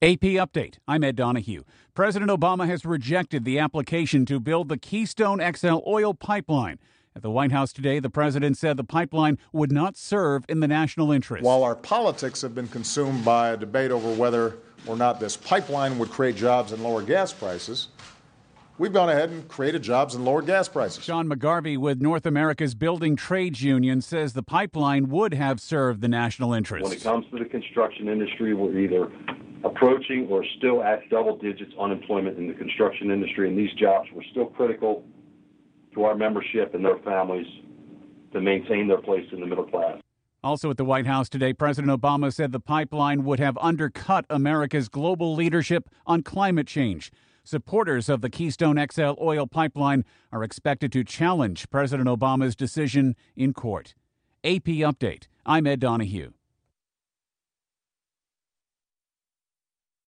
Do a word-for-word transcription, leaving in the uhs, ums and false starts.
A P Update. I'm Ed Donahue. President Obama has rejected the application to build the Keystone X L oil pipeline. At the White House today, the president said the pipeline would not serve in the national interest. While our politics have been consumed by a debate over whether or not this pipeline would create jobs and lower gas prices, we've gone ahead and created jobs and lowered gas prices. Sean McGarvey with North America's Building Trades Union says the pipeline would have served the national interest. When it comes to the construction industry, we're either approaching or still at double digits unemployment in the construction industry, and these jobs were still critical to our membership and their families to maintain their place in the middle class. Also at the White House today, President Obama said the pipeline would have undercut America's global leadership on climate change. Supporters of the Keystone X L oil pipeline are expected to challenge President Obama's decision in court. A P Update. I'm Ed Donahue.